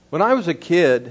When I was a kid,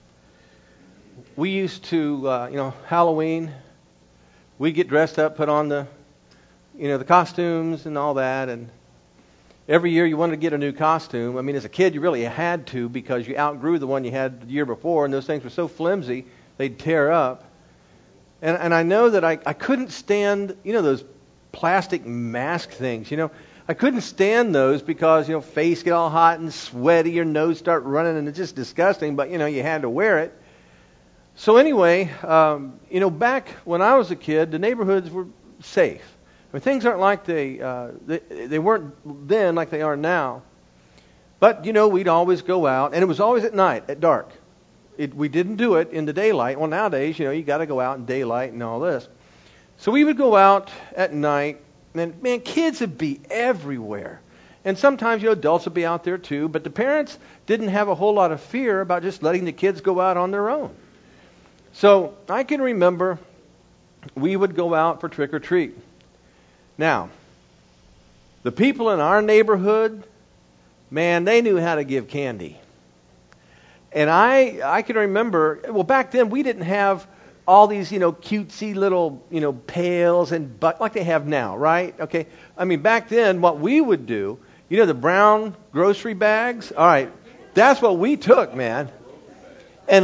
we used to, Halloween, we'd get dressed up, put on the costumes and all that, and every year you wanted to get a new costume. I mean, as a kid, you really had to because you outgrew the one you had the year before, and those things were so flimsy, they'd tear up. And I know that I couldn't stand, those plastic mask things, I couldn't stand those because, face get all hot and sweaty, your nose start running, and it's just disgusting, but, you had to wear it. So anyway, back when I was a kid, the neighborhoods were safe. I mean, things aren't like they weren't then like they are now. But, we'd always go out, and it was always at night, at dark. We didn't do it in the daylight. Well, nowadays, you got to go out in daylight and all this. So we would go out at night, and, man, kids would be everywhere. And sometimes, adults would be out there too, but the parents didn't have a whole lot of fear about just letting the kids go out on their own. So I can remember we would go out for trick or treat. Now, the people in our neighborhood, man, they knew how to give candy. And I can remember, well, back then we didn't have all these, cutesy little, pails and like they have now, right? Okay. I mean, back then what we would do, the brown grocery bags, all right, that's what we took, man. And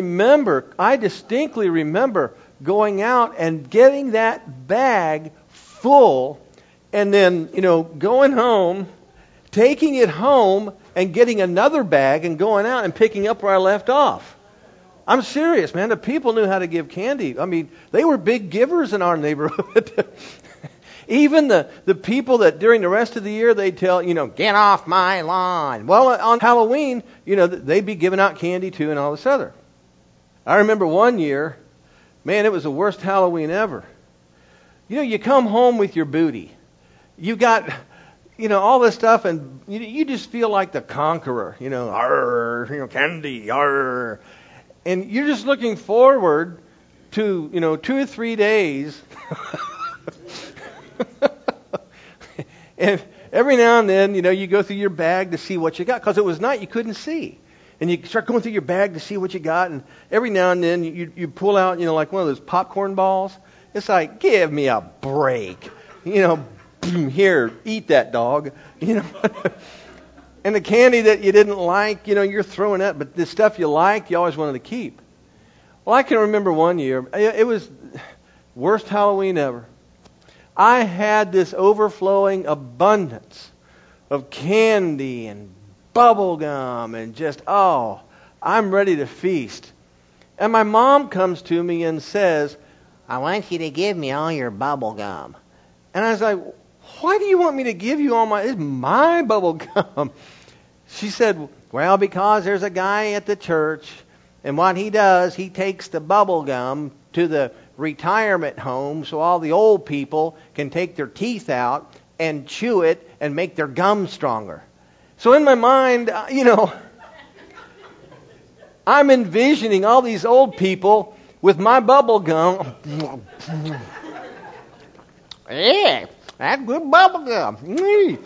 I distinctly remember going out and getting that bag full and then, going home, taking it home and getting another bag and going out and picking up where I left off. I'm serious, man. The people knew how to give candy. I mean, they were big givers in our neighborhood. Even the people that during the rest of the year they'd tell, get off my lawn. Well, on Halloween, they'd be giving out candy too and all this other. I remember one year, man, it was the worst Halloween ever. You come home with your booty. You got, all this stuff, and you just feel like the conqueror. Arr, candy, arr. And you're just looking forward to, 2 or 3 days. And every now and then, you go through your bag to see what you got. Because it was night, you couldn't see. And you start going through your bag to see what you got. And every now and then, you pull out, like one of those popcorn balls. It's like, give me a break. Here, eat that, dog. And the candy that you didn't like, you're throwing that. But the stuff you liked, you always wanted to keep. Well, I can remember one year. It was worst Halloween ever. I had this overflowing abundance of candy and bubble gum and just, I'm ready to feast. And my mom comes to me and says, I want you to give me all your bubble gum. And I was like, why do you want me to give you all it's my bubble gum? She said, well, because there's a guy at the church, and what he does, he takes the bubble gum to the retirement home so all the old people can take their teeth out and chew it and make their gum stronger. So in my mind, I'm envisioning all these old people with my bubble gum. Yeah, that's good bubble gum.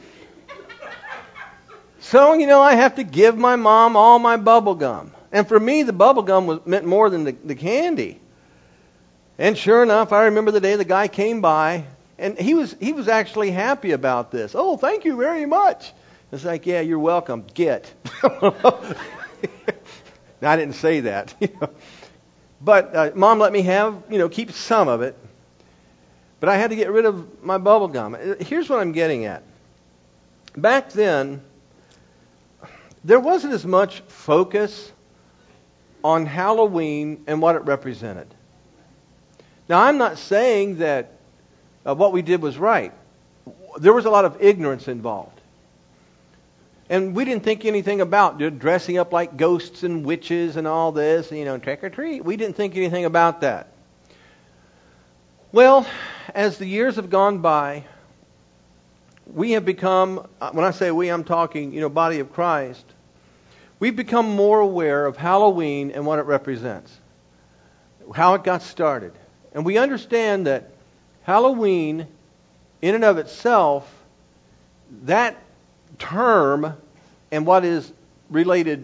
So, I have to give my mom all my bubble gum. And for me, the bubble gum meant more than the candy. And sure enough, I remember the day the guy came by, and he was actually happy about this. Oh, thank you very much. It's like, yeah, you're welcome. Get. Now, I didn't say that. But Mom let me have, keep some of it. But I had to get rid of my bubble gum. Here's what I'm getting at. Back then, there wasn't as much focus on Halloween and what it represented. Now, I'm not saying that what we did was right. There was a lot of ignorance involved. And we didn't think anything about dressing up like ghosts and witches and all this, trick or treat. We didn't think anything about that. Well, as the years have gone by, we have become, when I say we, I'm talking, body of Christ. We've become more aware of Halloween and what it represents, how it got started. And we understand that Halloween, in and of itself, that term and what is related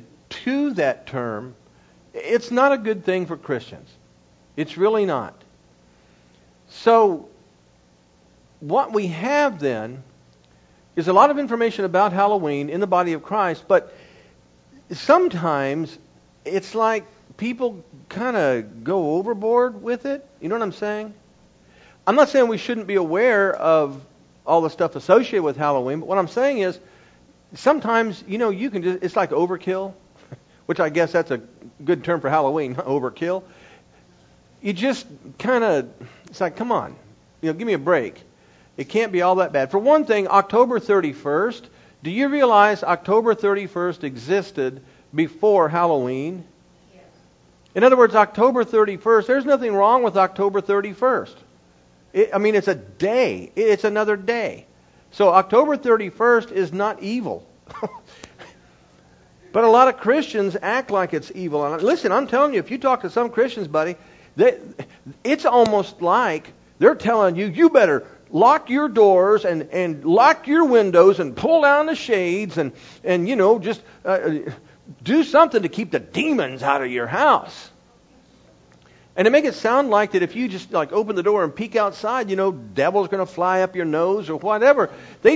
to that term, it's not a good thing for Christians. It's really not. So, what we have then is a lot of information about Halloween in the body of Christ, but sometimes it's like people kind of go overboard with it. You know what I'm saying? I'm not saying we shouldn't be aware of all the stuff associated with Halloween, but what I'm saying is sometimes, you can just, it's like overkill, which I guess that's a good term for Halloween, overkill. You just kind of, it's like, come on, give me a break. It can't be all that bad. For one thing, October 31st, do you realize October 31st existed before Halloween? Yes. In other words, October 31st, there's nothing wrong with October 31st. It's a day. It's another day. So October 31st is not evil. But a lot of Christians act like it's evil. And listen, I'm telling you, if you talk to some Christians, buddy, it's almost like they're telling you, you better lock your doors and lock your windows and pull down the shades and just do something to keep the demons out of your house. And to make it sound like that if you just like open the door and peek outside, devil's going to fly up your nose or whatever.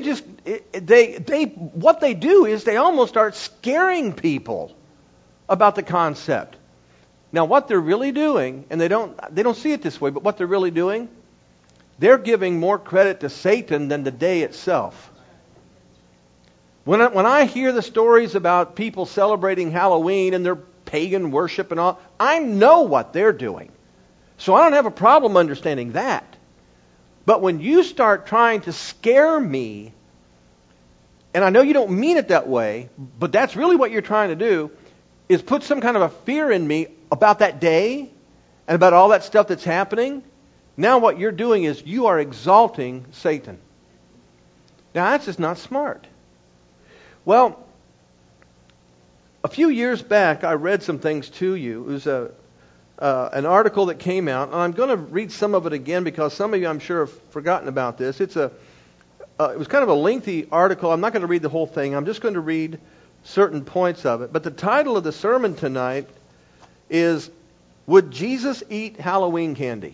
What they do is they almost start scaring people about the concept. Now what they're really doing, and they don't see it this way, but what they're really doing, they're giving more credit to Satan than the day itself. When I hear the stories about people celebrating Halloween and their pagan worship and all, I know what they're doing. So I don't have a problem understanding that. But when you start trying to scare me, and I know you don't mean it that way, but that's really what you're trying to do, is put some kind of a fear in me about that day and about all that stuff that's happening. Now what you're doing is you are exalting Satan. Now that's just not smart. Well, a few years back, I read some things to you. It was an article that came out, and I'm going to read some of it again because some of you, I'm sure, have forgotten about this. It was kind of a lengthy article. I'm not going to read the whole thing. I'm just going to read certain points of it. But the title of the sermon tonight is, Would Jesus Eat Halloween Candy?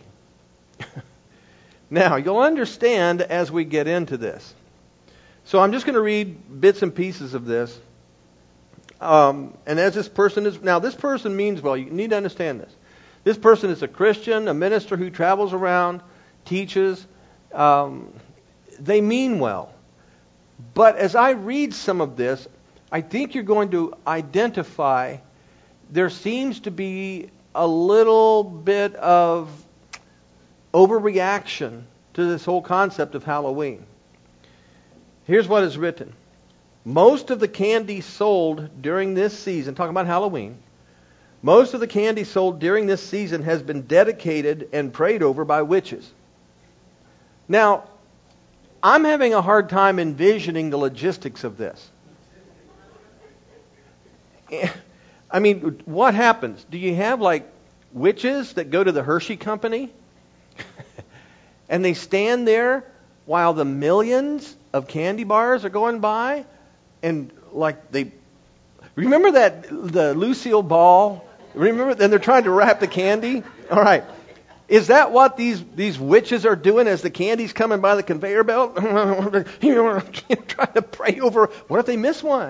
Now, you'll understand as we get into this. So I'm just going to read bits and pieces of this. And as this person is... Now, this person means well. You need to understand this. This person is a Christian, a minister who travels around, teaches. They mean well. But as I read some of this, I think you're going to identify there seems to be a little bit of overreaction to this whole concept of Halloween. Here's what is written. Most of the candy sold during this season, talking about Halloween, most of the candy sold during this season has been dedicated and prayed over by witches. Now, I'm having a hard time envisioning the logistics of this. I mean, what happens? Do you have like witches that go to the Hershey Company and they stand there while the millions of candy bars are going by? And like they remember the Lucille Ball? Remember, and they're trying to wrap the candy. All right, is that what these witches are doing as the candy's coming by the conveyor belt? Trying to pray over. What if they miss one?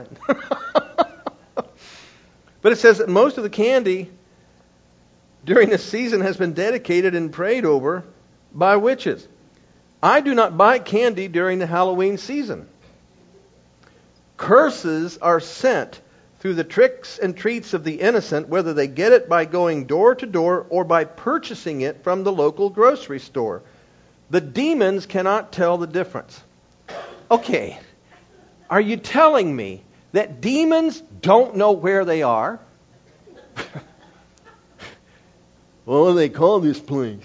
But it says that most of the candy during this season has been dedicated and prayed over by witches. I do not buy candy during the Halloween season. Curses are sent through the tricks and treats of the innocent, whether they get it by going door to door or by purchasing it from the local grocery store. The demons cannot tell the difference. Okay, are you telling me that demons don't know where they are? What do they call this place?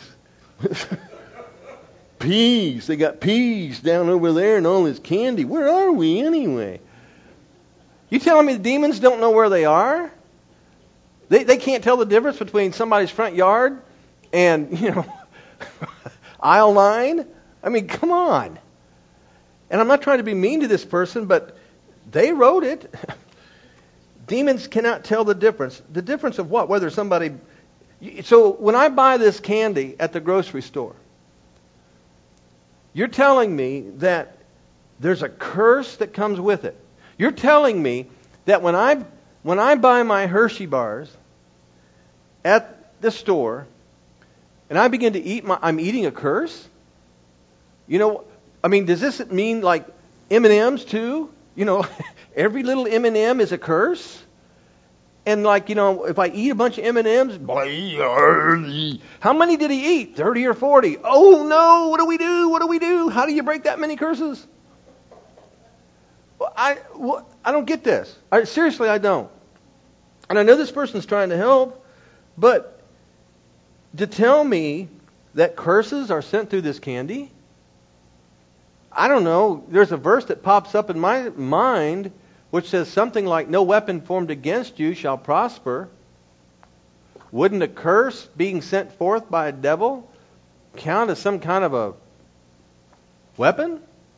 Peas. They got peas down over there and all this candy. Where are we anyway? You telling me the demons don't know where they are? They can't tell the difference between somebody's front yard and, aisle 9? I mean, come on. And I'm not trying to be mean to this person, but they wrote it. Demons cannot tell the difference. The difference of what? Whether somebody... So when I buy this candy at the grocery store, you're telling me that there's a curse that comes with it. You're telling me that when I buy my Hershey bars at the store and I begin to eat I'm eating a curse? You know, I mean, does this mean like M&Ms too? You know, every little M&M is a curse? And like, you know, if I eat a bunch of M&Ms, how many did he eat? 30 or 40? Oh no, what do we do? What do we do? How do you break that many curses? I don't get this. Seriously, I don't. And I know this person's trying to help, but to tell me that curses are sent through this candy? I don't know. There's a verse that pops up in my mind which says something like, no weapon formed against you shall prosper. Wouldn't a curse being sent forth by a devil count as some kind of a weapon?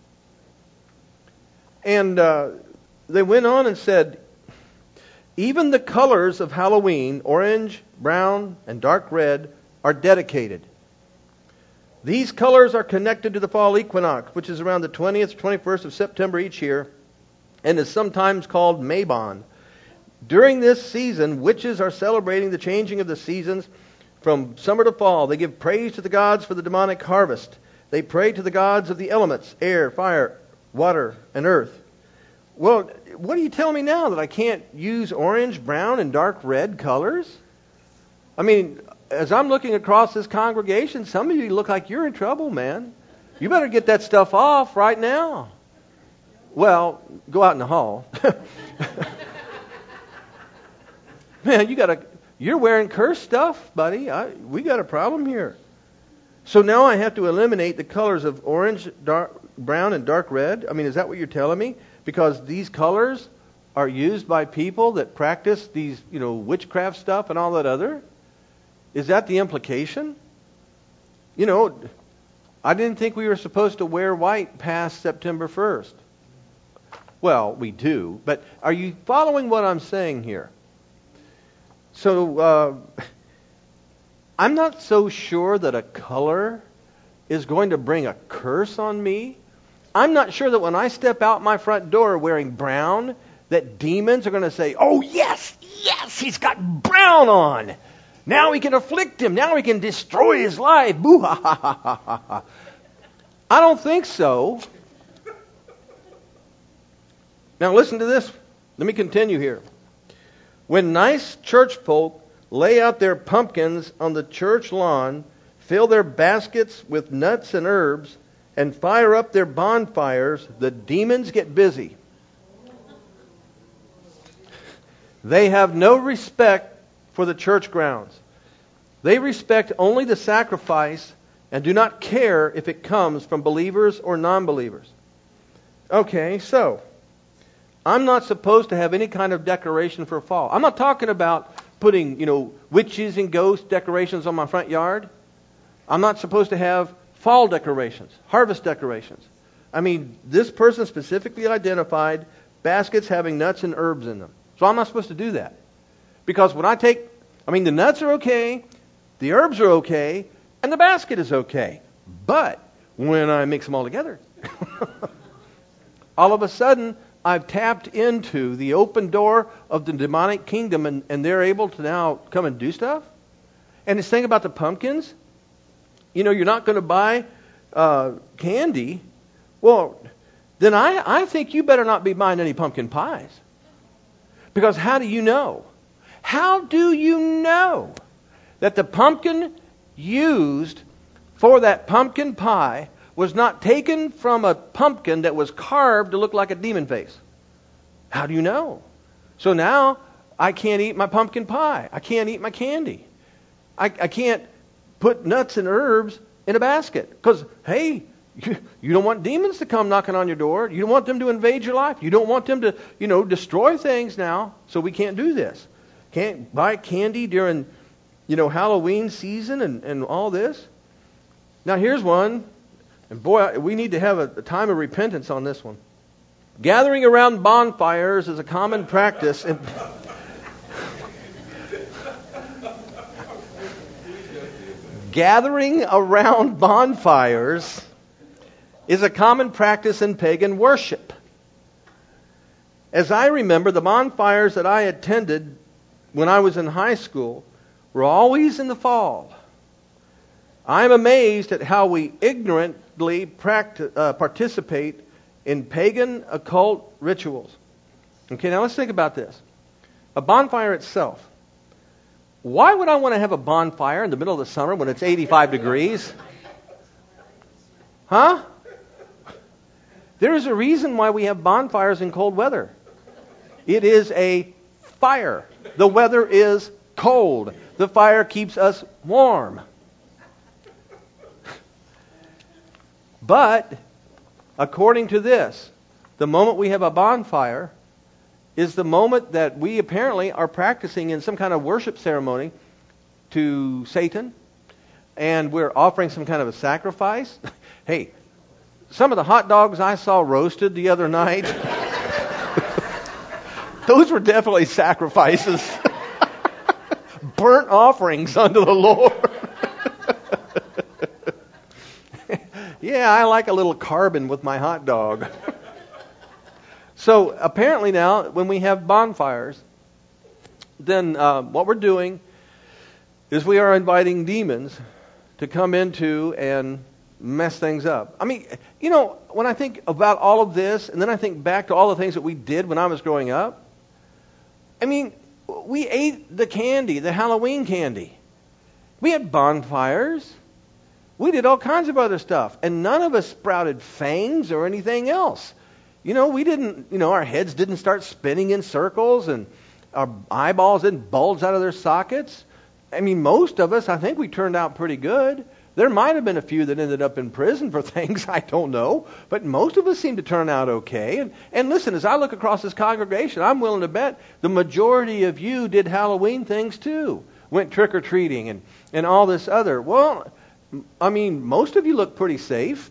And they went on and said, even the colors of Halloween, orange, brown, and dark red, are dedicated. These colors are connected to the fall equinox, which is around the 20th, 21st of September each year, and is sometimes called Mabon. During this season, witches are celebrating the changing of the seasons from summer to fall. They give praise to the gods for the demonic harvest. They pray to the gods of the elements, air, fire, water, and earth. Well, what are you telling me now? That I can't use orange, brown, and dark red colors? I mean, as I'm looking across this congregation, some of you look like you're in trouble, man. You better get that stuff off right now. Well, go out in the hall. Man, you're wearing cursed stuff, buddy. We got a problem here. So now I have to eliminate the colors of orange, brown, and dark red. I mean, is that what you're telling me? Because these colors are used by people that practice these, witchcraft stuff and all that other? Is that the implication? I didn't think we were supposed to wear white past September 1st. Well, we do, but are you following what I'm saying here? So, I'm not so sure that a color is going to bring a curse on me. I'm not sure that when I step out my front door wearing brown, that demons are going to say, oh, yes, he's got brown on. Now we can afflict him. Now we can destroy his life. Boo ha ha ha ha ha ha. I don't think so. Now listen to this. Let me continue here. When nice church folk lay out their pumpkins on the church lawn, fill their baskets with nuts and herbs, and fire up their bonfires, the demons get busy. They have no respect for the church grounds. They respect only the sacrifice and do not care if it comes from believers or non-believers. Okay, so I'm not supposed to have any kind of decoration for fall. I'm not talking about putting, witches and ghost decorations on my front yard. I'm not supposed to have fall decorations, harvest decorations. I mean, this person specifically identified baskets having nuts and herbs in them. So I'm not supposed to do that. Because when the nuts are okay, the herbs are okay, and the basket is okay. But when I mix them all together, all of a sudden, I've tapped into the open door of the demonic kingdom, and they're able to now come and do stuff. And this thing about the pumpkins, you're not going to buy candy. Well, then I think you better not be buying any pumpkin pies. Because how do you know? How do you know that the pumpkin used for that pumpkin pie was not taken from a pumpkin that was carved to look like a demon face? How do you know? So now I can't eat my pumpkin pie. I can't eat my candy. I can't put nuts and herbs in a basket. Because, hey, you don't want demons to come knocking on your door. You don't want them to invade your life. You don't want them to, destroy things now. So we can't do this. Can't buy candy during, Halloween season and all this. Now here's one. And boy, we need to have a time of repentance on this one. Gathering around bonfires is a common practice. Gathering around bonfires is a common practice in pagan worship. As I remember, the bonfires that I attended when I was in high school were always in the fall. I'm amazed at how we ignorantly participate in pagan occult rituals. Okay, now let's think about this. A bonfire itself. Why would I want to have a bonfire in the middle of the summer when it's 85 degrees? Huh? There is a reason why we have bonfires in cold weather. It is a fire. The weather is cold. The fire keeps us warm. But, according to this, the moment we have a bonfire is the moment that we apparently are practicing in some kind of worship ceremony to Satan, and we're offering some kind of a sacrifice. Hey, some of the hot dogs I saw roasted the other night, those were definitely sacrifices. Burnt offerings unto the Lord. Yeah, I like a little carbon with my hot dog. So apparently now, when we have bonfires, then what we're doing is we are inviting demons to come into and mess things up. I mean, you know, when I think about all of this, and then I think back to all the things that we did when I was growing up, I mean, we ate the candy, the Halloween candy. We had bonfires. We did all kinds of other stuff. And none of us sprouted fangs or anything else. You know, we didn't, our heads didn't start spinning in circles and our eyeballs didn't bulge out of their sockets. I mean, most of us, I think we turned out pretty good. There might have been a few that ended up in prison for things, I don't know. But most of us seem to turn out okay. And listen, as I look across this congregation, I'm willing to bet the majority of you did Halloween things too. Went trick-or-treating and all this other. Well, I mean, most of you look pretty safe.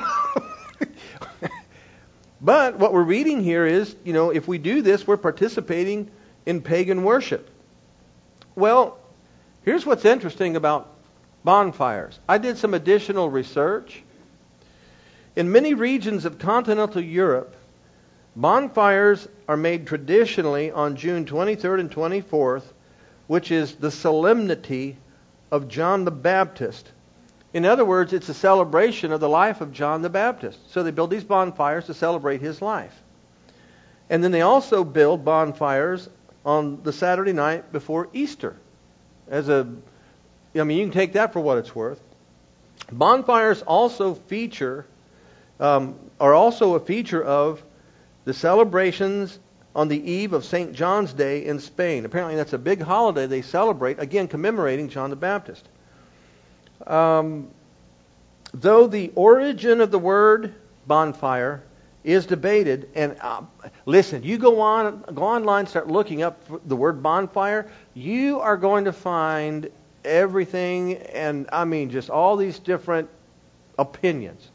But what we're reading here is, if we do this, we're participating in pagan worship. Well, here's what's interesting about bonfires. I did some additional research. In many regions of continental Europe, bonfires are made traditionally on June 23rd and 24th, which is the solemnity of John the Baptist. In other words, it's a celebration of the life of John the Baptist. So they build these bonfires to celebrate his life. And then they also build bonfires on the Saturday night before Easter. You can take that for what it's worth. Bonfires also are also a feature of the celebrations on the eve of St. John's Day in Spain. Apparently that's a big holiday they celebrate, again commemorating John the Baptist. Though the origin of the word bonfire is debated, and listen, you go online, start looking up the word bonfire, you are going to find everything, and I mean just all these different opinions.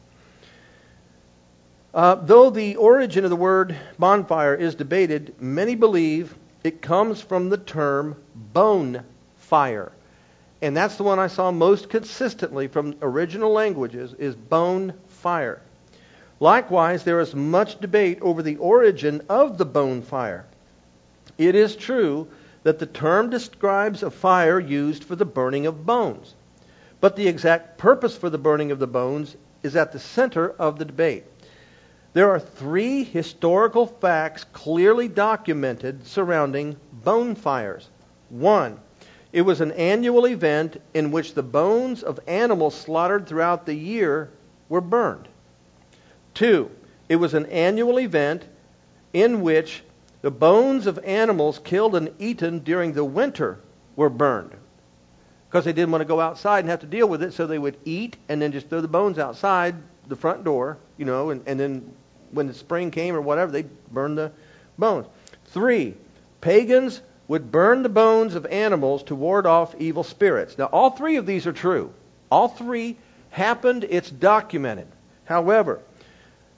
Though the origin of the word bonfire is debated, many believe it comes from the term bone fire. And that's the one I saw most consistently from original languages, is bone fire. Likewise, there is much debate over the origin of the bone fire. It is true that the term describes a fire used for the burning of bones. But the exact purpose for the burning of the bones is at the center of the debate. There are 3 historical facts clearly documented surrounding bone fires. 1, it was an annual event in which the bones of animals slaughtered throughout the year were burned. 2, it was an annual event in which the bones of animals killed and eaten during the winter were burned. Because they didn't want to go outside and have to deal with it, so they would eat and then just throw the bones outside the front door, and then when the spring came or whatever, they'd burn the bones. 3, pagans would burn the bones of animals to ward off evil spirits. Now, all 3 of these are true. All 3 happened. It's documented. However,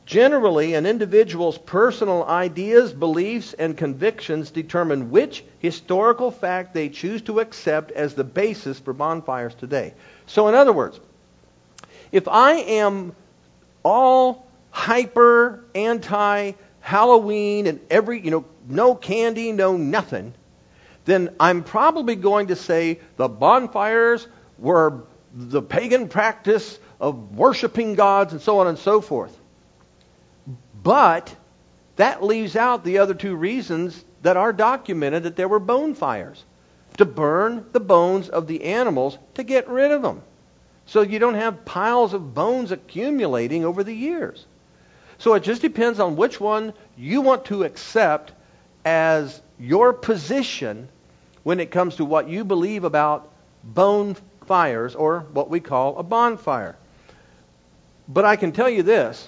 Generally, an individual's personal ideas, beliefs, and convictions determine which historical fact they choose to accept as the basis for bonfires today. So in other words, if I am all hyper anti-Halloween and no candy, no nothing, then I'm probably going to say the bonfires were the pagan practice of worshiping gods and so on and so forth. But that leaves out the other two reasons that are documented, that there were bonfires. To burn the bones of the animals to get rid of them. So you don't have piles of bones accumulating over the years. So it just depends on which one you want to accept as your position when it comes to what you believe about bonfires, or what we call a bonfire. But I can tell you this.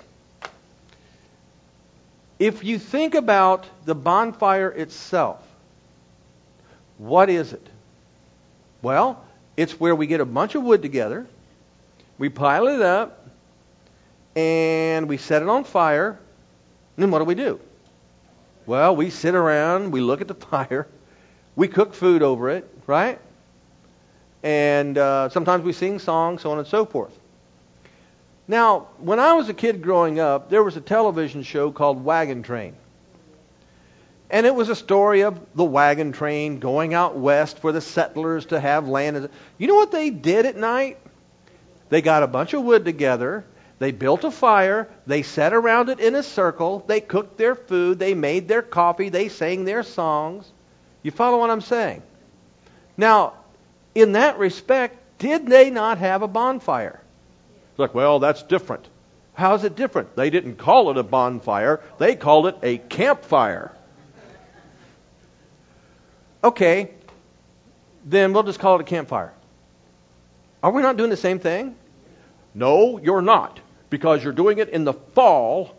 If you think about the bonfire itself, what is it? Well, it's where we get a bunch of wood together, we pile it up, and we set it on fire. And then what do? Well, we sit around, we look at the fire, we cook food over it, right? And sometimes we sing songs, so on and so forth. Now, when I was a kid growing up, there was a television show called Wagon Train. And it was a story of the wagon train going out west for the settlers to have land. You know what they did at night? They got a bunch of wood together. They built a fire. They sat around it in a circle. They cooked their food. They made their coffee. They sang their songs. You follow what I'm saying? Now, in that respect, did they not have a bonfire? It's like, well, that's different. How's it different? They didn't call it a bonfire. They called it a campfire. Okay, then we'll just call it a campfire. Are we not doing the same thing? No, you're not, because you're doing it in the fall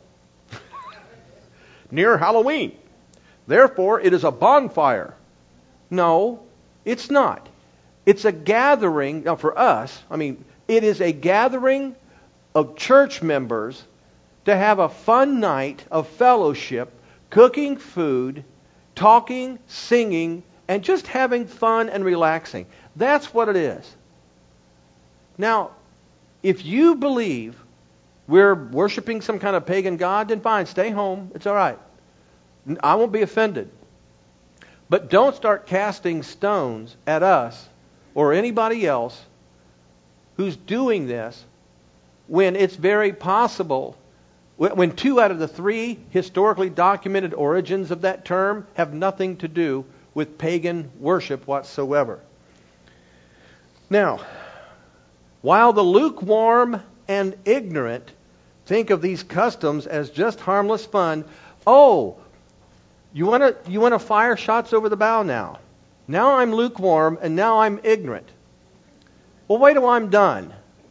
near Halloween. Therefore, it is a bonfire. No, it's not. It's a gathering. Now, for us, it is a gathering of church members to have a fun night of fellowship, cooking food, talking, singing, and just having fun and relaxing. That's what it is. Now, if you believe we're worshiping some kind of pagan god, then fine, stay home. It's all right. I won't be offended. But don't start casting stones at us or anybody else who's doing this when it's very possible, when 2 out of the 3 historically documented origins of that term have nothing to do with pagan worship whatsoever. Now, while the lukewarm and ignorant think of these customs as just harmless fun, you want to fire shots over the bow now. Now I'm lukewarm and now I'm ignorant. Well, wait till I'm done.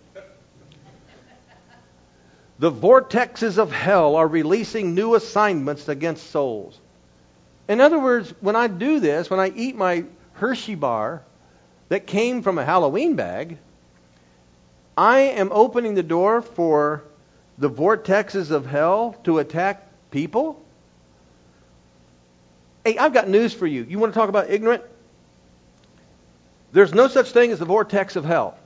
The vortexes of hell are releasing new assignments against souls. In other words, when I do this, when I eat my Hershey bar that came from a Halloween bag, I am opening the door for the vortexes of hell to attack people. Hey, I've got news for you. You want to talk about ignorant? There's no such thing as the vortex of hell.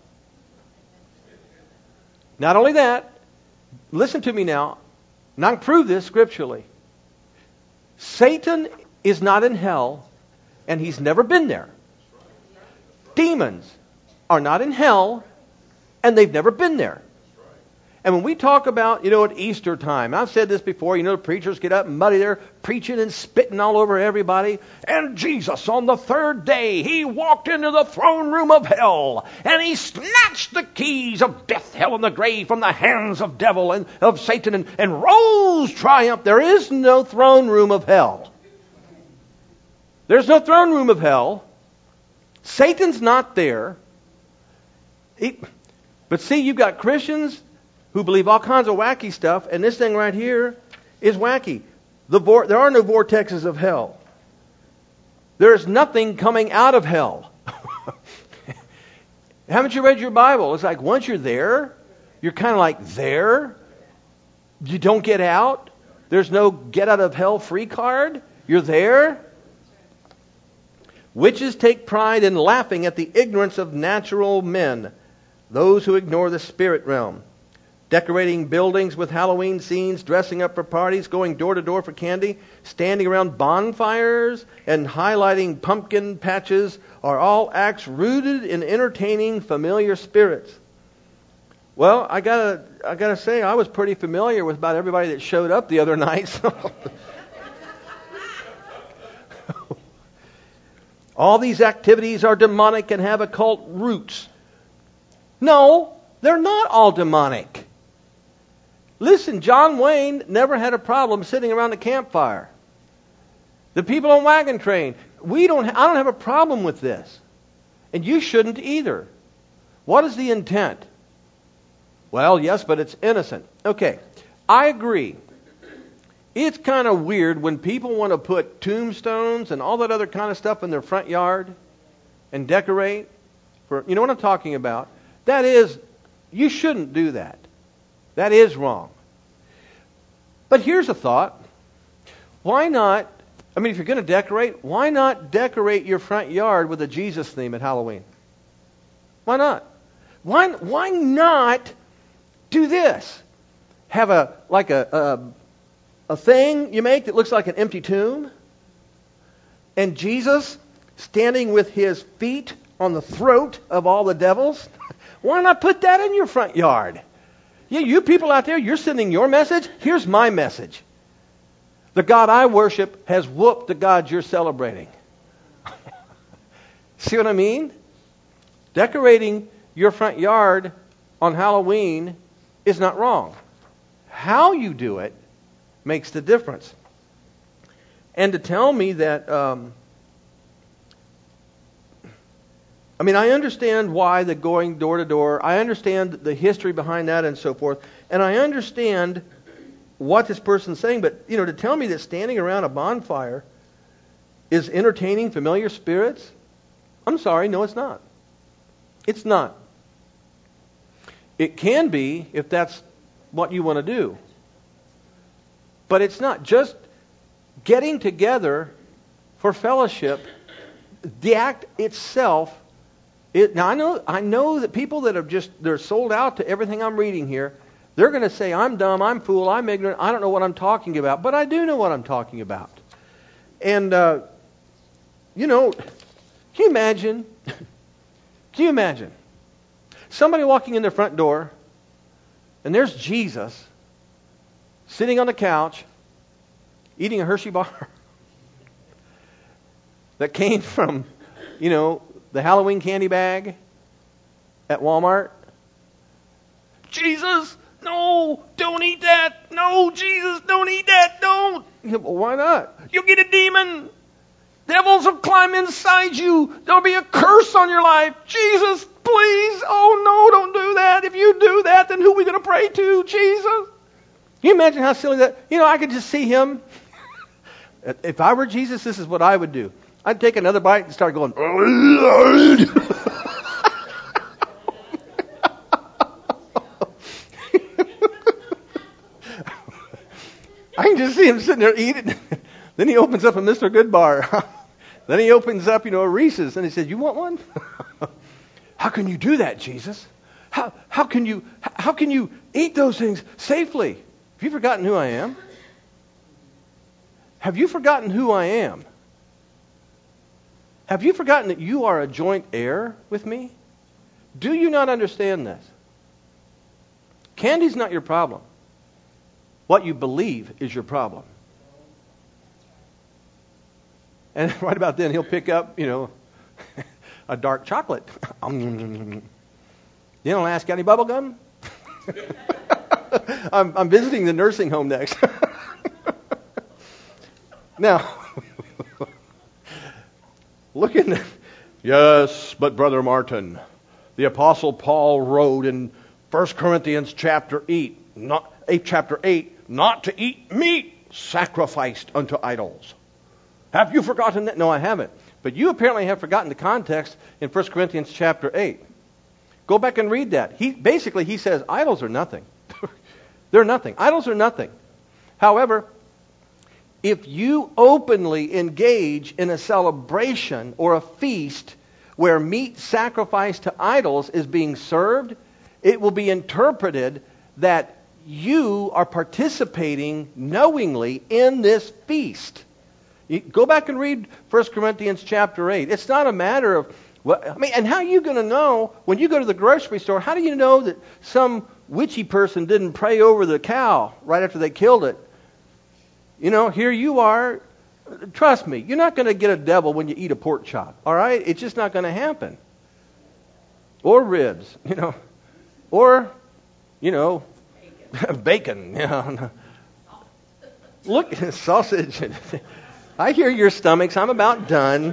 Not only that, listen to me now, and I can prove this scripturally. Satan is not in hell, and he's never been there. Demons are not in hell, and they've never been there. And when we talk about, at Easter time, I've said this before, the preachers get up and muddy there, preaching and spitting all over everybody. And Jesus, on the 3rd day, he walked into the throne room of hell, and he snatched the keys of death, hell, and the grave from the hands of devil and of Satan, and rose triumph. There is no throne room of hell. There's no throne room of hell. Satan's not there. But see, you've got Christians who believe all kinds of wacky stuff, and this thing right here is wacky. There are no vortexes of hell. There is nothing coming out of hell. Haven't you read your Bible? It's like once you're there, you're kind of like there. You don't get out? There's no get out of hell free card? You're there? Witches take pride in laughing at the ignorance of natural men, those who ignore the spirit realm. Decorating buildings with Halloween scenes, dressing up for parties, going door to door for candy, standing around bonfires, and highlighting pumpkin patches are all acts rooted in entertaining familiar spirits. Well, I gotta say, I was pretty familiar with about everybody that showed up the other night. So. All these activities are demonic and have occult roots. No, they're not all demonic. Listen, John Wayne never had a problem sitting around the campfire. The people on Wagon Train, I don't have a problem with this. And you shouldn't either. What is the intent? Well, yes, but it's innocent. Okay, I agree. It's kind of weird when people want to put tombstones and all that other kind of stuff in their front yard and decorate. You know what I'm talking about? That is, you shouldn't do that. That is wrong. But here's a thought. Why not, if you're going to decorate, why not decorate your front yard with a Jesus theme at Halloween? Why not? Why not do this? Have a thing you make that looks like an empty tomb, and Jesus standing with his feet on the throat of all the devils. Why not put that in your front yard? Yeah, you people out there, you're sending your message. Here's my message. The God I worship has whooped the God you're celebrating. See what I mean? Decorating your front yard on Halloween is not wrong. How you do it makes the difference. And to tell me that, I understand why the going door to door. I understand the history behind that and so forth. And I understand what this person's saying. But, to tell me that standing around a bonfire is entertaining familiar spirits, I'm sorry, no, it's not. It's not. It can be if that's what you want to do. But it's not. Just getting together for fellowship, the act itself. Now I know that people that they're sold out to everything I'm reading here. They're going to say, I'm dumb, I'm fool, I'm ignorant, I don't know what I'm talking about. But I do know what I'm talking about. And, can you imagine? Can you imagine? Somebody walking in their front door, and there's Jesus sitting on the couch, eating a Hershey bar that came from, the Halloween candy bag at Walmart. Jesus, no, don't eat that. No, Jesus, don't eat that. Don't. Well, why not? You'll get a demon. Devils will climb inside you. There'll be a curse on your life. Jesus, please. Oh, no, don't do that. If you do that, then who are we going to pray to? Jesus. Can you imagine how silly that? I could just see him. If I were Jesus, this is what I would do. I'd take another bite and start going. I can just see him sitting there eating. Then he opens up a Mr. Goodbar. Then he opens up, a Reese's, and he says, "You want one?" How can you do that, Jesus? How can you eat those things safely? Have you forgotten who I am? Have you forgotten who I am? Have you forgotten that you are a joint heir with me? Do you not understand this? Candy's not your problem. What you believe is your problem. And right about then, he'll pick up, a dark chocolate. You don't ask, got any bubble gum? I'm visiting the nursing home next. Now, look in the... Yes, but Brother Martin, the Apostle Paul wrote in 1 Corinthians chapter 8, not to eat meat sacrificed unto idols. Have you forgotten that? No, I haven't. But you apparently have forgotten the context in 1 Corinthians chapter 8. Go back and read that. He says idols are nothing. They're nothing. Idols are nothing. However, if you openly engage in a celebration or a feast where meat sacrificed to idols is being served, it will be interpreted that you are participating knowingly in this feast. You go back and read 1 Corinthians chapter 8. It's not a matter of, and how are you going to know when you go to the grocery store, how do you know that some witchy person didn't pray over the cow right after they killed it? Here you are. Trust me, you're not going to get a devil when you eat a pork chop, all right? It's just not going to happen. Or ribs, or, bacon. Look, sausage. I hear your stomachs. I'm about done.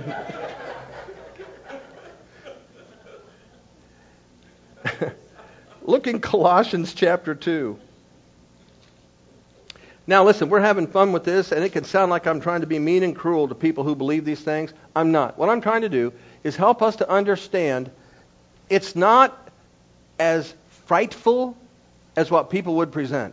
Look in Colossians chapter 2. Now listen, we're having fun with this, and it can sound like I'm trying to be mean and cruel to people who believe these things. I'm not. What I'm trying to do is help us to understand it's not as frightful as what people would present.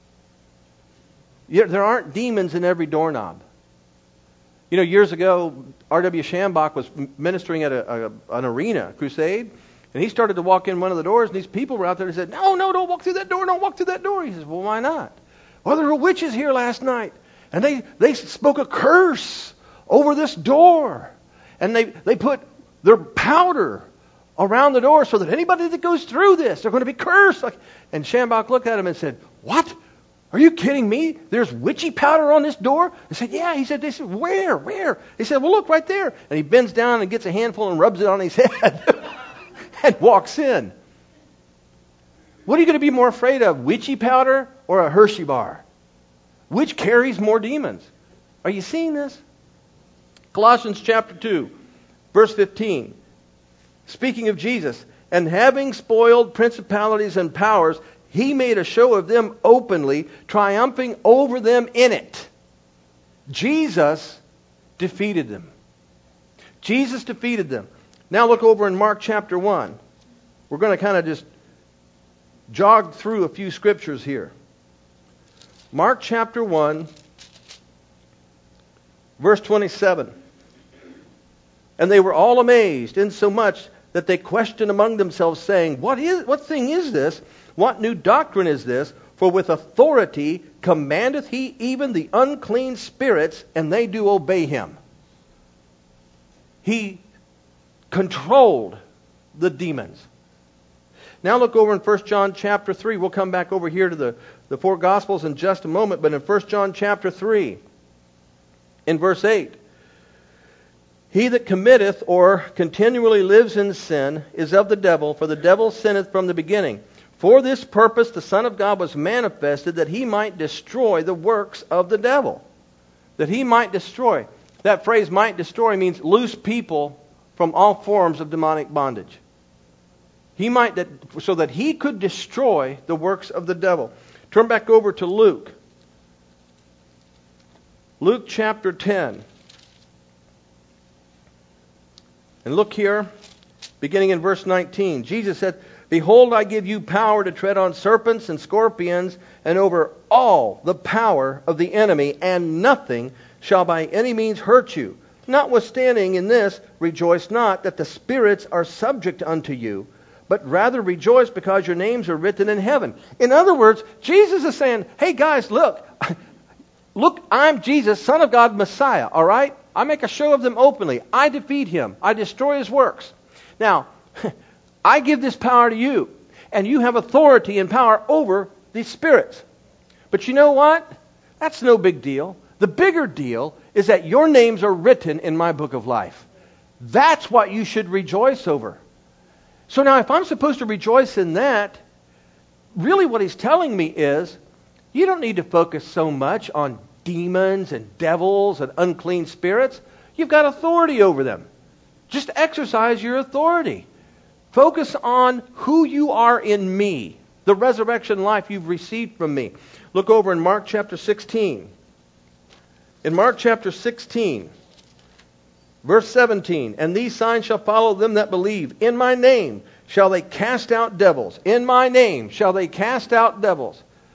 There aren't demons in every doorknob. Years ago, R.W. Shambach was ministering at an arena crusade, and he started to walk in one of the doors, and these people were out there and said, no, don't walk through that door, don't walk through that door. He says, well, why not? Well, there were witches here last night, and they spoke a curse over this door, and they put their powder around the door so that anybody that goes through this, they're going to be cursed. And Shambach looked at him and said, what? Are you kidding me? There's witchy powder on this door? I said, yeah. He said, where? He said, well, look right there. And he bends down and gets a handful and rubs it on his head and walks in. What are you going to be more afraid of, witchy powder or a Hershey bar? Which carries more demons? Are you seeing this? Colossians chapter 2, verse 15. Speaking of Jesus, and having spoiled principalities and powers, he made a show of them openly, triumphing over them in it. Jesus defeated them. Jesus defeated them. Now look over in Mark chapter 1. We're going to kind of just jog through a few scriptures here. Mark chapter 1, verse 27. And they were all amazed, insomuch that they questioned among themselves, saying, What thing is this? What new doctrine is this? For with authority commandeth he even the unclean spirits, and they do obey him. He controlled the demons. Now look over in 1 John chapter 3. We'll come back over here to the four Gospels in just a moment. But in 1 John chapter 3, in verse 8, he that committeth or continually lives in sin is of the devil, for the devil sinneth from the beginning. For this purpose the Son of God was manifested, that he might destroy the works of the devil. That he might destroy. That phrase, might destroy, means loose people from all forms of demonic bondage. So that he could destroy the works of the devil. Turn back over to Luke. Luke chapter 10. And look here, beginning in verse 19. Jesus said, Behold, I give you power to tread on serpents and scorpions, and over all the power of the enemy, and nothing shall by any means hurt you. Notwithstanding in this, rejoice not that the spirits are subject unto you, but rather rejoice because your names are written in heaven. In other words, Jesus is saying, hey guys, look, I'm Jesus, Son of God, Messiah, all right? I make a show of them openly. I defeat him. I destroy his works. Now, I give this power to you, and you have authority and power over these spirits. But you know what? That's no big deal. The bigger deal is that your names are written in my book of life. That's what you should rejoice over. So now if I'm supposed to rejoice in that, really what he's telling me is, you don't need to focus so much on demons and devils and unclean spirits. You've got authority over them. Just exercise your authority. Focus on who you are in me, the resurrection life you've received from me. Look over in Mark chapter 16. In Mark chapter 16, verse 17, and these signs shall follow them that believe. In my name shall they cast out devils. In my name shall they cast out devils.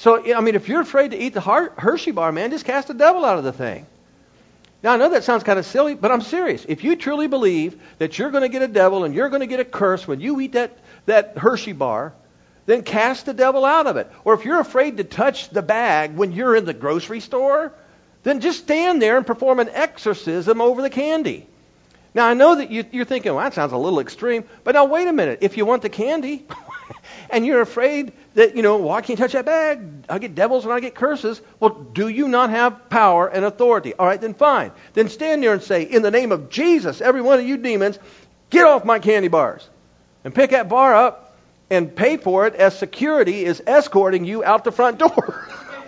So, I mean, if you're afraid to eat the Hershey bar, man, just cast the devil out of the thing. Now, I know that sounds kind of silly, but I'm serious. If you truly believe that you're going to get a devil and you're going to get a curse when you eat that Hershey bar, then cast the devil out of it. Or if you're afraid to touch the bag when you're in the grocery store, then just stand there and perform an exorcism over the candy. Now, I know that you're thinking, well, that sounds a little extreme. But now, wait a minute. If you want the candy and you're afraid that, well, I can't touch that bag. I get devils and I get curses. Well, do you not have power and authority? All right, then fine. Then stand there and say, in the name of Jesus, every one of you demons, get off my candy bars. And pick that bar up and pay for it as security is escorting you out the front door.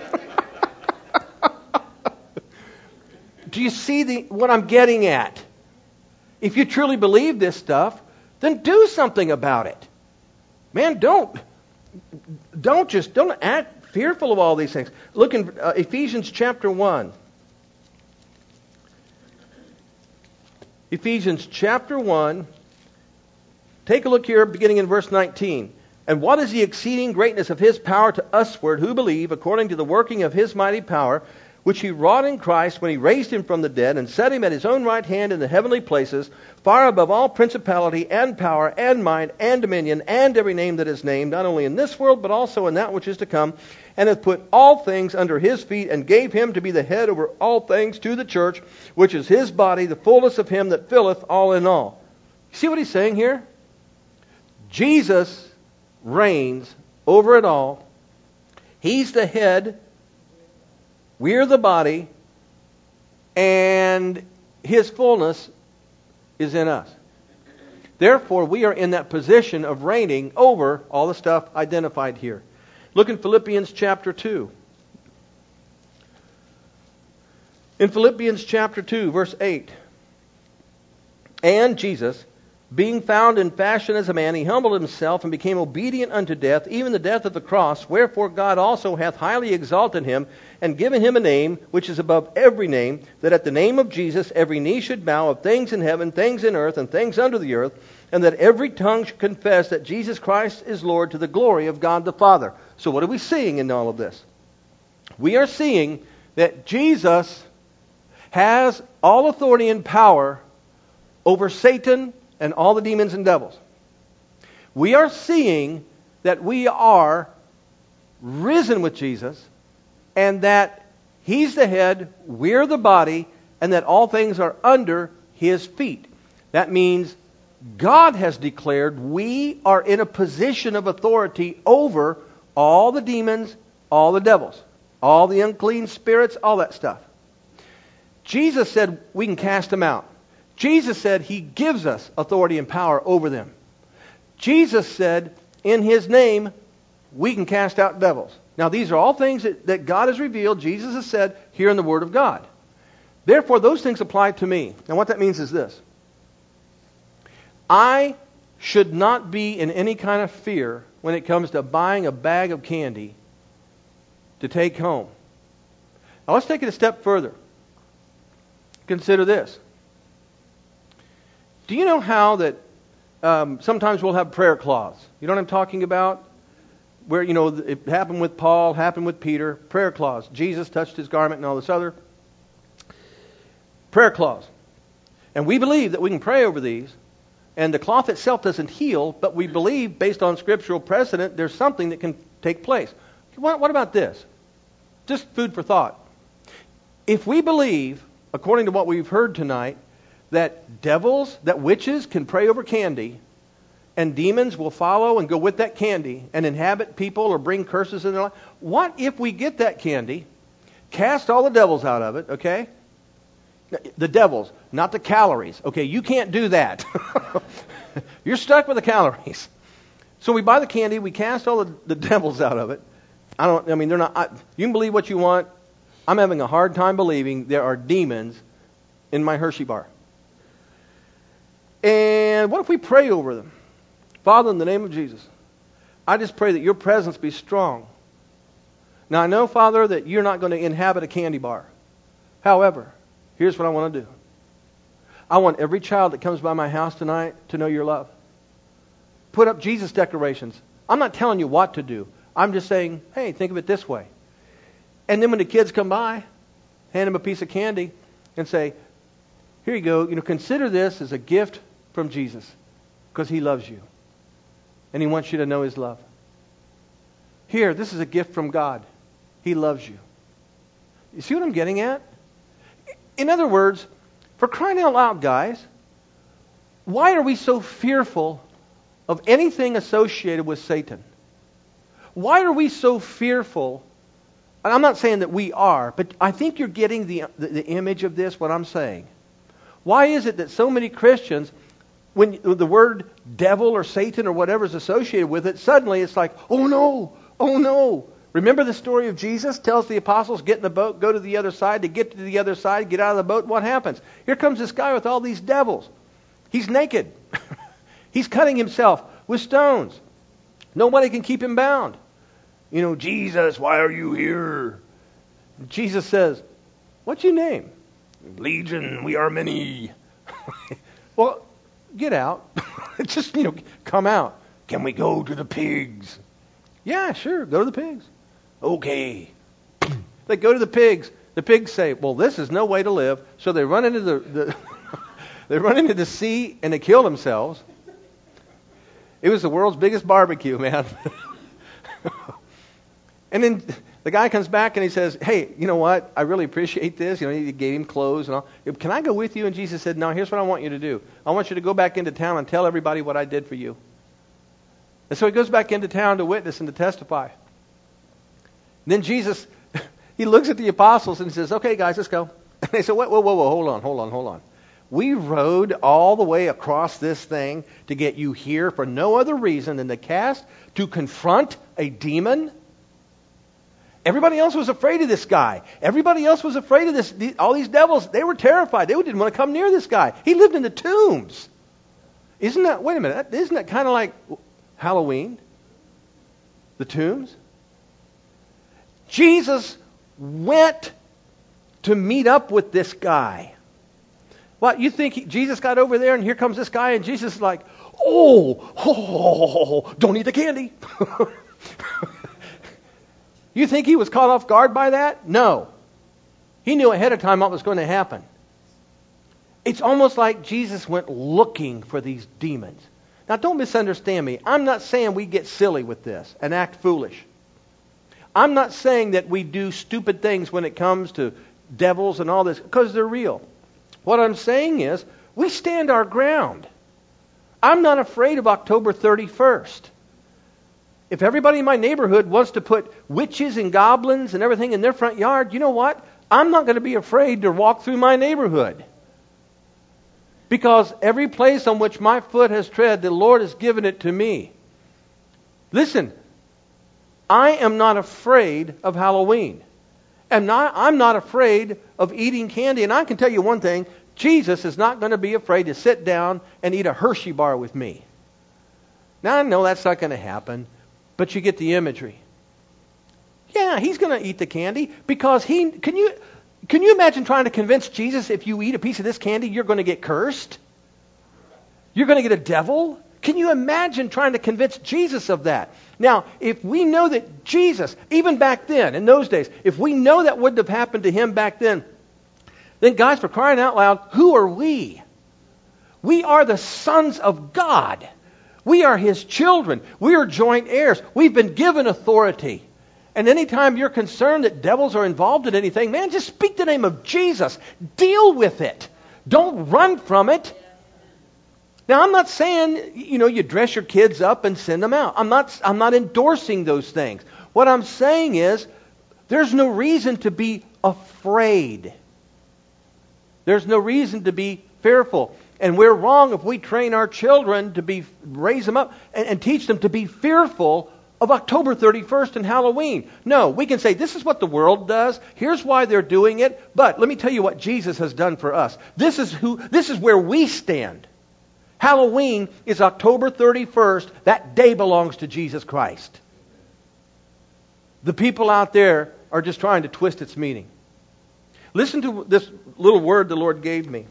Do you see what I'm getting at? If you truly believe this stuff, then do something about it. Man, don't act fearful of all these things. Look in Ephesians chapter 1. Ephesians chapter 1. Take a look here, beginning in verse 19. And what is the exceeding greatness of His power to usward who believe, according to the working of His mighty power, which He wrought in Christ when He raised Him from the dead and set Him at His own right hand in the heavenly places, far above all principality and power and might and dominion and every name that is named, not only in this world but also in that which is to come, and hath put all things under His feet, and gave Him to be the head over all things to the church, which is His body, the fullness of Him that filleth all in all. See what He's saying here? Jesus reigns over it all. He's the head. We're the body, and His fullness is in us. Therefore, we are in that position of reigning over all the stuff identified here. Look in Philippians chapter 2. In Philippians chapter 2, verse 8. And Jesus, being found in fashion as a man, He humbled Himself and became obedient unto death, even the death of the cross. Wherefore God also hath highly exalted Him, and given Him a name which is above every name, that at the name of Jesus every knee should bow, of things in heaven, things in earth, and things under the earth, and that every tongue should confess that Jesus Christ is Lord, to the glory of God the Father. So what are we seeing in all of this? We are seeing that Jesus has all authority and power over Satan and all the demons and devils. We are seeing that we are risen with Jesus, and that He's the head, we're the body, and that all things are under His feet. That means God has declared we are in a position of authority over all the demons, all the devils, all the unclean spirits, all that stuff. Jesus said we can cast them out. Jesus said He gives us authority and power over them. Jesus said in His name we can cast out devils. Now these are all things that God has revealed, Jesus has said here in the Word of God. Therefore those things apply to me. And what that means is this. I should not be in any kind of fear when it comes to buying a bag of candy to take home. Now let's take it a step further. Consider this. Do you know how that sometimes we'll have prayer clause? You know what I'm talking about? Where, it happened with Paul, happened with Peter. Prayer clause. Jesus touched his garment and all this other. Prayer clause. And we believe that we can pray over these. And the cloth itself doesn't heal, but we believe, based on scriptural precedent, there's something that can take place. What about this? Just food for thought. If we believe, according to what we've heard tonight, that devils, that witches can pray over candy, and demons will follow and go with that candy and inhabit people or bring curses in their life. What if we get that candy, cast all the devils out of it, okay? The devils, not the calories. Okay, you can't do that. You're stuck with the calories. So we buy the candy, we cast all the devils out of it. They're not, you can believe what you want. I'm having a hard time believing there are demons in my Hershey bar. And what if we pray over them? Father, in the name of Jesus, I just pray that your presence be strong. Now, I know, Father, that you're not going to inhabit a candy bar. However, here's what I want to do. I want every child that comes by my house tonight to know your love. Put up Jesus decorations. I'm not telling you what to do. I'm just saying, hey, think of it this way. And then when the kids come by, hand them a piece of candy and say, here you go, consider this as a gift from Jesus because He loves you. And He wants you to know His love. Here, this is a gift from God. He loves you. You see what I'm getting at? In other words, for crying out loud, guys, why are we so fearful of anything associated with Satan? Why are we so fearful? And I'm not saying that we are, but I think you're getting the image of this, what I'm saying. Why is it that so many Christians, when the word devil or Satan or whatever is associated with it, suddenly it's like, oh no, oh no. Remember the story of Jesus? Tells the apostles, get in the boat, go to the other side. To get to the other side, get out of the boat. What happens? Here comes this guy with all these devils. He's naked. He's cutting himself with stones. Nobody can keep him bound. Jesus, why are you here? Jesus says, what's your name? Legion, we are many. Well, get out. Just, come out. Can we go to the pigs? Yeah, sure, go to the pigs. Okay. They go to the pigs. The pigs say, well, this is no way to live. So they run into the they run into the sea and they kill themselves. It was the world's biggest barbecue, man. And then the guy comes back and he says, hey, you know what? I really appreciate this. He gave him clothes and all. Can I go with you? And Jesus said, no, here's what I want you to do. I want you to go back into town and tell everybody what I did for you. And so he goes back into town to witness and to testify. Then Jesus, he looks at the apostles and says, okay, guys, let's go. And they said, whoa, hold on. We rode all the way across this thing to get you here for no other reason than to confront a demon. Everybody else was afraid of this guy. Everybody else was afraid of all these devils. They were terrified. They didn't want to come near this guy. He lived in the tombs. Wait a minute, isn't that kind of like Halloween? The tombs? Jesus went to meet up with this guy. What, you think Jesus got over there and here comes this guy and Jesus is like, don't eat the candy. You think he was caught off guard by that? No. He knew ahead of time what was going to happen. It's almost like Jesus went looking for these demons. Now, don't misunderstand me. I'm not saying we get silly with this and act foolish. I'm not saying that we do stupid things when it comes to devils and all this, because they're real. What I'm saying is, we stand our ground. I'm not afraid of October 31st. If everybody in my neighborhood wants to put witches and goblins and everything in their front yard, you know what? I'm not going to be afraid to walk through my neighborhood. Because every place on which my foot has tread, the Lord has given it to me. Listen, I am not afraid of Halloween. I'm not afraid of eating candy. And I can tell you one thing, Jesus is not going to be afraid to sit down and eat a Hershey bar with me. Now, I know that's not going to happen. But you get the imagery. Yeah, he's going to eat the candy because can you imagine trying to convince Jesus if you eat a piece of this candy you're going to get cursed? You're going to get a devil? Can you imagine trying to convince Jesus of that? Now, if we know that Jesus, even back then, in those days, if we know that wouldn't have happened to him back then guys, for crying out loud, who are we? We are the sons of God. We are His children. We are joint heirs. We've been given authority. And anytime you're concerned that devils are involved in anything, man, just speak the name of Jesus. Deal with it. Don't run from it. Now, I'm not saying, you dress your kids up and send them out. I'm not endorsing those things. What I'm saying is, there's no reason to be afraid. There's no reason to be fearful. And we're wrong if we train our children to raise them up and teach them to be fearful of October 31st and Halloween. No, we can say this is what the world does. Here's why they're doing it. But let me tell you what Jesus has done for us. This is where we stand. Halloween is October 31st. That day belongs to Jesus Christ. The people out there are just trying to twist its meaning. Listen to this little word the Lord gave me.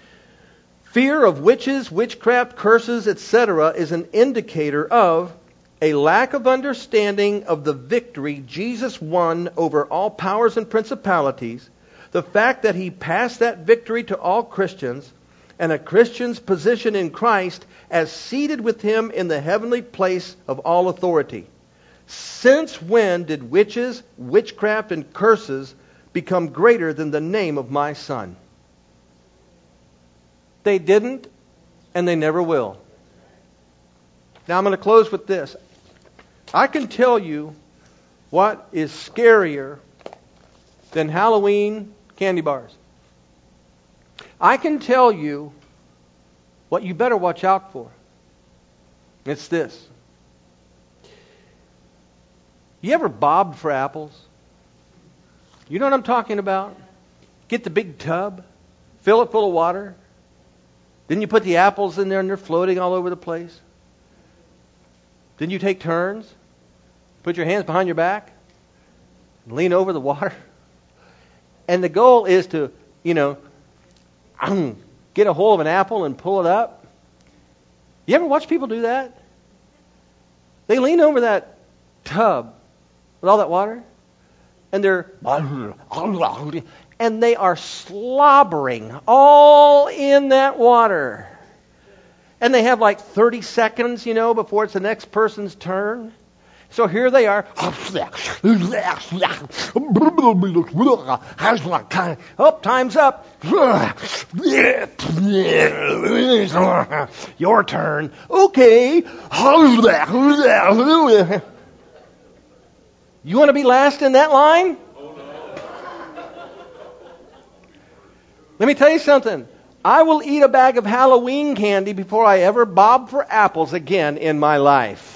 Fear of witches, witchcraft, curses, etc. is an indicator of a lack of understanding of the victory Jesus won over all powers and principalities, the fact that he passed that victory to all Christians, and a Christian's position in Christ as seated with him in the heavenly place of all authority. Since when did witches, witchcraft, and curses become greater than the name of my Son? They didn't, and they never will. Now I'm going to close with this. I can tell you what is scarier than Halloween candy bars. I can tell you what you better watch out for. It's this. You ever bobbed for apples? You know what I'm talking about? Get the big tub, fill it full of water. Then you put the apples in there and they're floating all over the place. Then you take turns, put your hands behind your back, and lean over the water. And the goal is to, get a hold of an apple and pull it up. You ever watch people do that? They lean over that tub with all that water, and they are slobbering all in that water. And they have like 30 seconds, before it's the next person's turn. So here they are. Oh, time's up. Your turn. Okay. You want to be last in that line? Let me tell you something. I will eat a bag of Halloween candy before I ever bob for apples again in my life.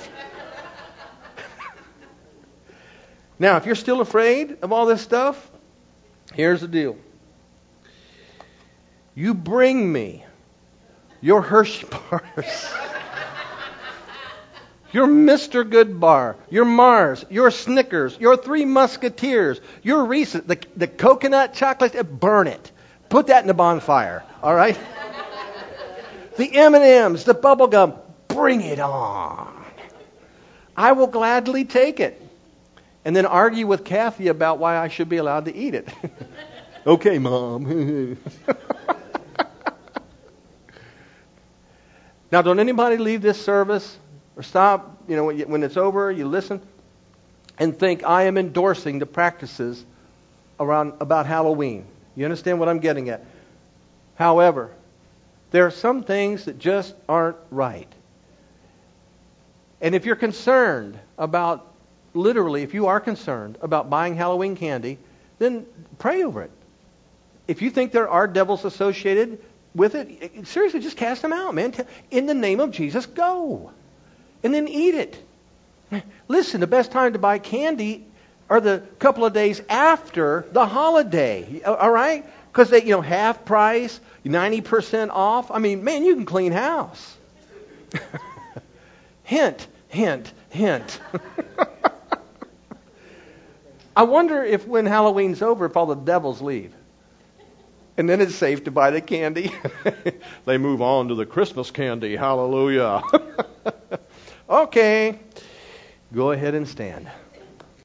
Now, if you're still afraid of all this stuff, here's the deal. You bring me your Hershey bars, your Mr. Goodbar, your Mars, your Snickers, your Three Musketeers, your Reese's, the coconut chocolate, burn it. Put that in the bonfire, all right? The M&Ms, the bubble gum, bring it on. I will gladly take it. And then argue with Kathy about why I should be allowed to eat it. Okay, Mom. Now, don't anybody leave this service or stop, when it's over, you listen and think I am endorsing the practices about Halloween. You understand what I'm getting at? However, there are some things that just aren't right. And if you're concerned about, literally, if you are concerned about buying Halloween candy, then pray over it. If you think there are devils associated with it, seriously, just cast them out, man. In the name of Jesus, go. And then eat it. Listen, the best time to buy candy are the couple of days after the holiday, all right? Because they, half price, 90% off. I mean, man, you can clean house. Hint, hint, hint. I wonder if when Halloween's over, if all the devils leave. And then it's safe to buy the candy. They move on to the Christmas candy. Hallelujah. Okay. Go ahead and stand.